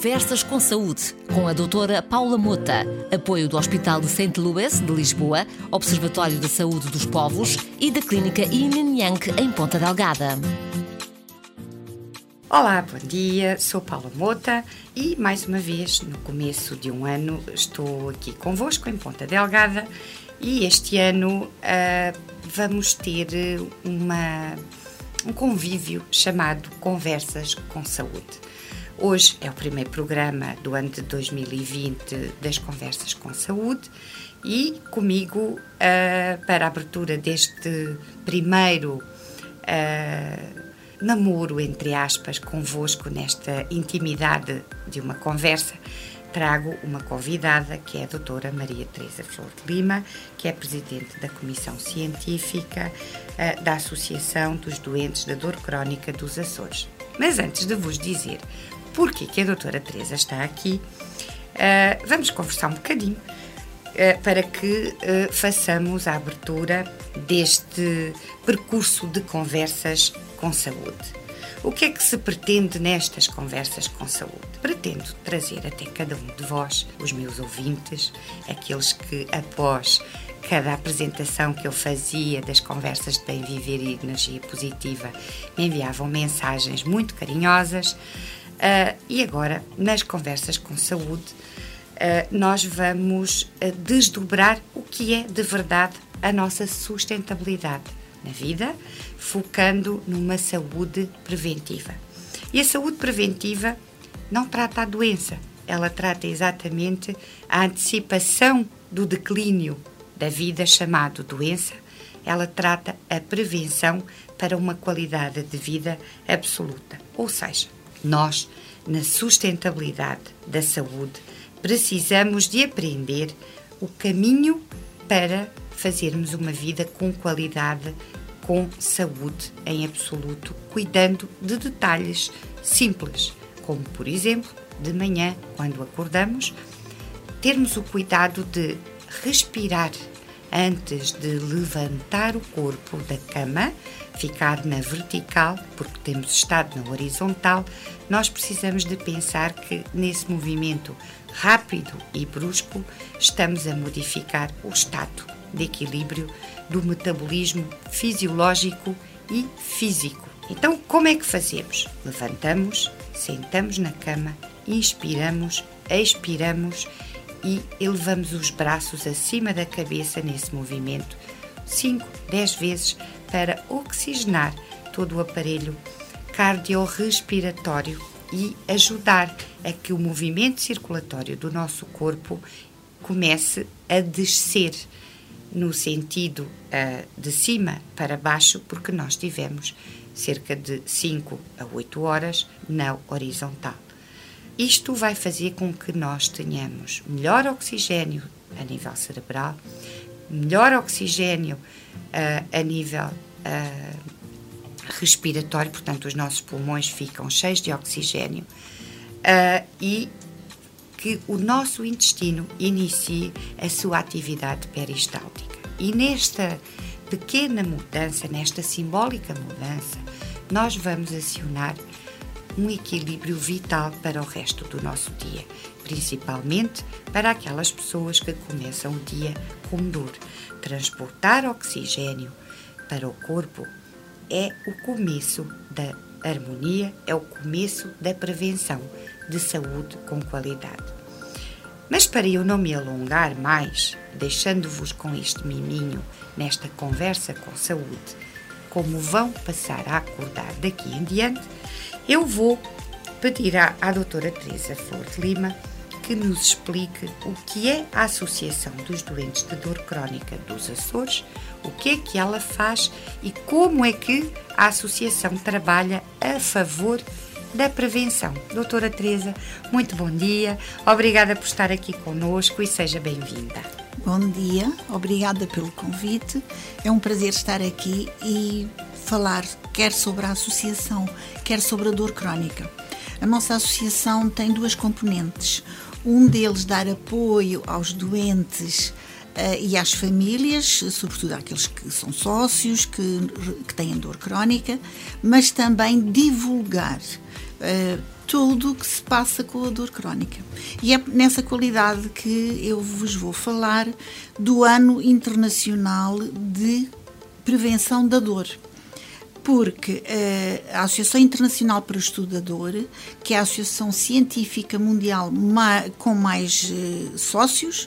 Conversas com Saúde, com a doutora Paula Mota, apoio do Hospital de St. Louis, de Lisboa, Observatório da Saúde dos Povos e da Clínica Yin Yang, em Ponta Delgada. Olá, bom dia, sou Paula Mota e mais uma vez, no começo de um ano, estou aqui convosco em Ponta Delgada e este ano vamos ter um convívio chamado Conversas com Saúde. Hoje é o primeiro programa do ano de 2020 das Conversas com Saúde e comigo, para a abertura deste primeiro namoro, entre aspas, convosco nesta intimidade de uma conversa, trago uma convidada que é a doutora Maria Teresa Flor de Lima, que é presidente da Comissão Científica da Associação dos Doentes da Dor Crónica dos Açores. Mas antes de vos dizer porque que a doutora Teresa está aqui, vamos conversar um bocadinho para que façamos a abertura deste percurso de conversas com saúde. O que é que se pretende nestas conversas com saúde? Pretendo trazer até cada um de vós, os meus ouvintes, aqueles que após cada apresentação que eu fazia das conversas de bem viver e energia positiva me enviavam mensagens muito carinhosas. E agora, nas conversas com saúde, nós vamos desdobrar o que é de verdade a nossa sustentabilidade na vida, focando numa saúde preventiva. E a saúde preventiva não trata a doença, ela trata exatamente a antecipação do declínio da vida chamado doença, ela trata a prevenção para uma qualidade de vida absoluta. Ou seja, nós, na sustentabilidade da saúde, precisamos de aprender o caminho para fazermos uma vida com qualidade, com saúde em absoluto, cuidando de detalhes simples, como, por exemplo, de manhã, quando acordamos, termos o cuidado de respirar antes de levantar o corpo da cama, ficar na vertical, porque temos estado na horizontal. Nós precisamos de pensar que nesse movimento rápido e brusco estamos a modificar o estado de equilíbrio do metabolismo fisiológico e físico. Então, como é que fazemos? Levantamos, sentamos na cama, inspiramos, expiramos e elevamos os braços acima da cabeça nesse movimento 5, 10 vezes para oxigenar todo o aparelho cardiorrespiratório e ajudar a que o movimento circulatório do nosso corpo comece a descer no sentido de cima para baixo, porque nós tivemos cerca de 5 a 8 horas na horizontal. Isto vai fazer com que nós tenhamos melhor oxigênio a nível cerebral, melhor oxigênio a nível respiratório, portanto os nossos pulmões ficam cheios de oxigênio e que o nosso intestino inicie a sua atividade peristáltica. E nesta pequena mudança, nesta simbólica mudança, nós vamos acionar um equilíbrio vital para o resto do nosso dia, principalmente para aquelas pessoas que começam o dia com dor. Transportar oxigênio para o corpo é o começo da harmonia, é o começo da prevenção de saúde com qualidade. Mas para eu não me alongar mais, deixando-vos com este miminho nesta conversa com saúde, como vão passar a acordar daqui em diante, eu vou pedir à doutora Teresa Flor de Lima que nos explique o que é a Associação dos Doentes de Dor Crónica dos Açores, o que é que ela faz e como é que a associação trabalha a favor da prevenção. Doutora Teresa, muito bom dia, obrigada por estar aqui connosco e seja bem-vinda. Bom dia, obrigada pelo convite, é um prazer estar aqui e falar quer sobre a associação, quer sobre a dor crónica. A nossa associação tem duas componentes, um deles dar apoio aos doentes e às famílias, sobretudo àqueles que são sócios, que têm dor crónica, mas também divulgar tudo o que se passa com a dor crónica. E é nessa qualidade que eu vos vou falar do Ano Internacional de Prevenção da Dor. Porque a Associação Internacional para o Estudo da Dor, que é a associação científica mundial com mais sócios,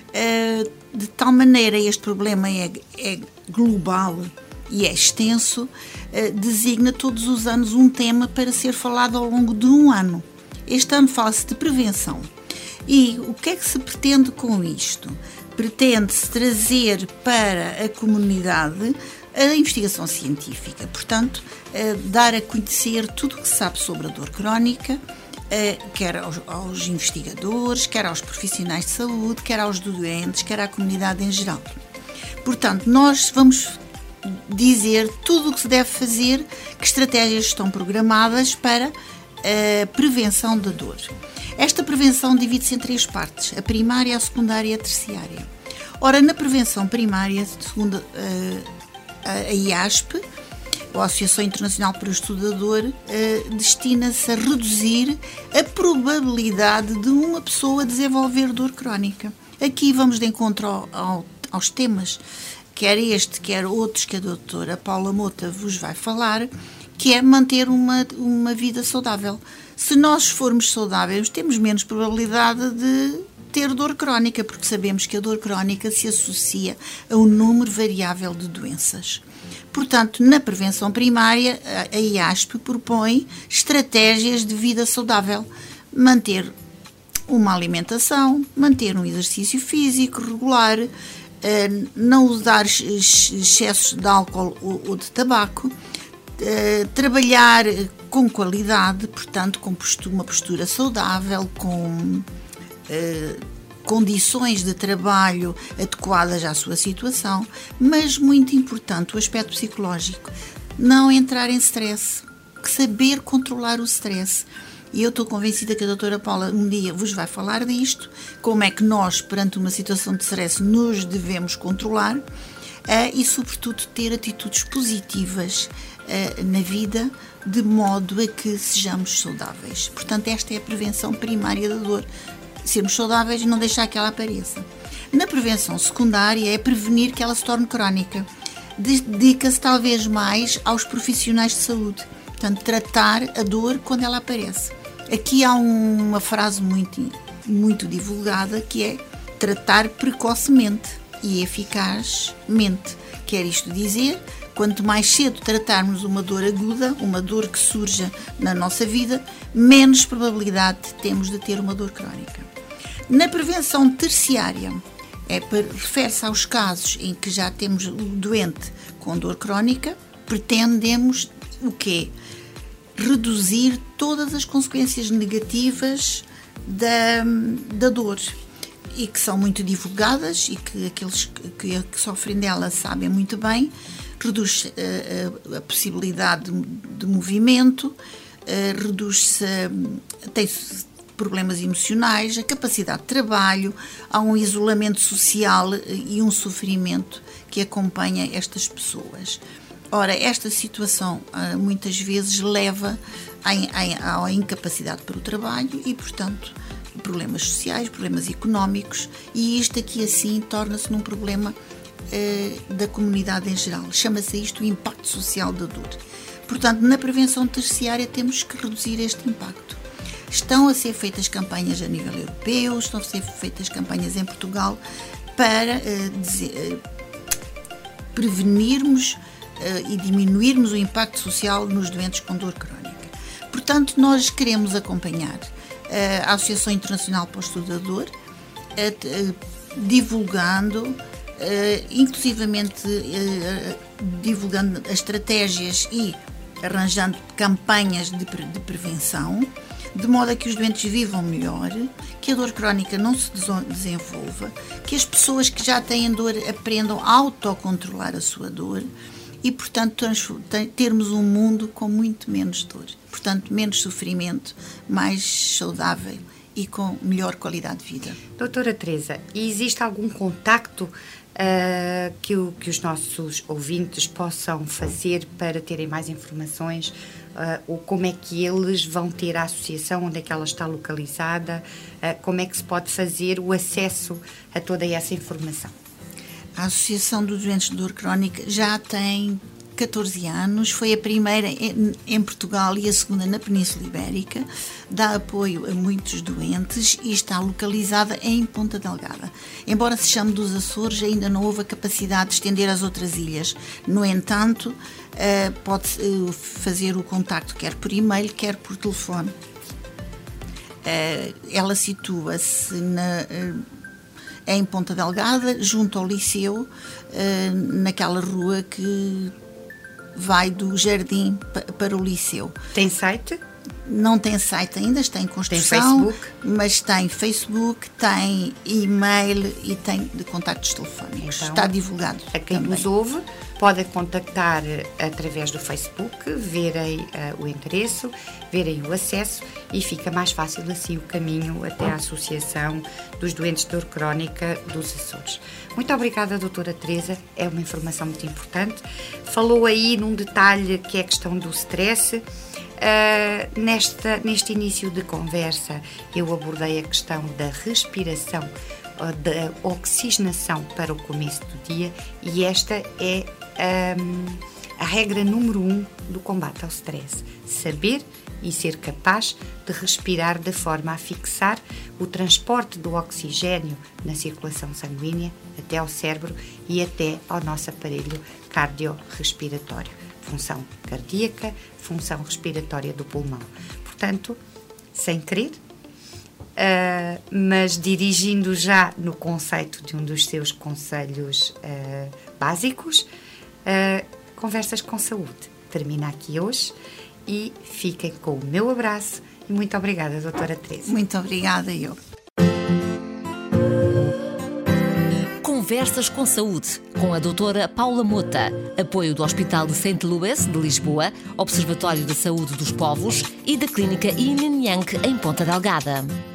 de tal maneira este problema é global e é extenso, designa todos os anos um tema para ser falado ao longo de um ano. Este ano fala-se de prevenção. E o que é que se pretende com isto? Pretende-se trazer para a comunidade a investigação científica, portanto, dar a conhecer tudo o que se sabe sobre a dor crónica, quer aos investigadores, quer aos profissionais de saúde, quer aos doentes, quer à comunidade em geral. Portanto, nós vamos dizer tudo o que se deve fazer, que estratégias estão programadas para a prevenção da dor. Esta prevenção divide-se em 3 partes, a primária, a secundária e a terciária. Ora, na prevenção primária, segundo a IASP, a Associação Internacional para o Estudo da Dor, destina-se a reduzir a probabilidade de uma pessoa desenvolver dor crónica. Aqui vamos de encontro aos temas, quer este, quer outros que a doutora Paula Mota vos vai falar, que é manter uma vida saudável. Se nós formos saudáveis, temos menos probabilidade de ter dor crónica, porque sabemos que a dor crónica se associa a um número variável de doenças. Portanto, na prevenção primária, a IASP propõe estratégias de vida saudável, manter uma alimentação, manter um exercício físico regular, não usar excessos de álcool ou de tabaco, trabalhar com qualidade, portanto, com uma postura saudável, com condições de trabalho adequadas à sua situação, mas muito importante o aspecto psicológico, não entrar em stress, saber controlar o stress. E eu estou convencida que a doutora Paula um dia vos vai falar disto, como é que nós, perante uma situação de stress, nos devemos controlar e, sobretudo, ter atitudes positivas na vida, de modo a que sejamos saudáveis. Portanto, esta é a prevenção primária da dor. Sermos saudáveis e não deixar que ela apareça. Na prevenção secundária é prevenir que ela se torne crónica. Dedica-se talvez mais aos profissionais de saúde. Portanto, tratar a dor quando ela aparece. Aqui há uma frase muito divulgada que é tratar precocemente e eficazmente. Quer isto dizer, quanto mais cedo tratarmos uma dor aguda, uma dor que surja na nossa vida, menos probabilidade temos de ter uma dor crónica. Na prevenção terciária, refere-se aos casos em que já temos o doente com dor crónica, pretendemos o quê? Reduzir todas as consequências negativas da dor e que são muito divulgadas e que aqueles que sofrem dela sabem muito bem. Reduz a possibilidade de movimento, reduz-se, tem-se problemas emocionais, a capacidade de trabalho, há um isolamento social e um sofrimento que acompanha estas pessoas. Ora, esta situação muitas vezes leva à incapacidade para o trabalho e, portanto, problemas sociais, problemas económicos, e isto aqui assim torna-se num problema da comunidade em geral. Chama-se isto o impacto social da dor. Portanto, na prevenção terciária temos que reduzir este impacto. Estão a ser feitas campanhas a nível europeu, estão a ser feitas campanhas em Portugal para prevenirmos e diminuirmos o impacto social nos doentes com dor crónica. Portanto, nós queremos acompanhar a Associação Internacional para o Estudo da Dor, divulgando, inclusivamente divulgando as estratégias e arranjando campanhas de prevenção, de modo a que os doentes vivam melhor, que a dor crónica não se desenvolva, que as pessoas que já têm dor aprendam a autocontrolar a sua dor e, portanto, termos um mundo com muito menos dor. Portanto, menos sofrimento, mais saudável e com melhor qualidade de vida. Doutora Teresa, existe algum contacto que os nossos ouvintes possam fazer para terem mais informações como é que eles vão ter a associação, onde é que ela está localizada, como é que se pode fazer o acesso a toda essa informação? A Associação dos Doentes de Dor Crónica já tem 14 anos, foi a primeira em Portugal e a segunda na Península Ibérica, dá apoio a muitos doentes e está localizada em Ponta Delgada. Embora se chame dos Açores, ainda não houve a capacidade de estender às outras ilhas. No entanto, pode fazer o contacto quer por e-mail, quer por telefone. Ela situa-se em Ponta Delgada, junto ao Liceu, naquela rua que vai do jardim para o Liceu. Tem site? Não tem site ainda, está em construção. Tem Facebook? Mas tem Facebook, tem e-mail e tem de contactos telefónicos. Então, está divulgado. A quem também nos ouve, pode contactar através do Facebook, verem o endereço, verem o acesso e fica mais fácil assim o caminho até à Associação dos Doentes de Dor Crónica dos Açores. Muito obrigada, doutora Teresa, é uma informação muito importante. Falou aí num detalhe que é a questão do stress. Neste início de conversa eu abordei a questão da respiração, da oxigenação para o começo do dia, e esta é a regra número 1 do combate ao stress: saber e ser capaz de respirar de forma a fixar o transporte do oxigênio na circulação sanguínea até ao cérebro e até ao nosso aparelho cardiorrespiratório, função cardíaca, função respiratória do pulmão. Portanto, sem querer, mas dirigindo já no conceito de um dos seus conselhos básicos, Conversas com Saúde termina aqui hoje e fiquem com o meu abraço e muito obrigada, doutora Teresa. Muito obrigada, eu. Conversas com Saúde, com a doutora Paula Mota, apoio do Hospital de St. Louis, de Lisboa, Observatório da Saúde dos Povos e da Clínica Yin Yang, em Ponta Delgada.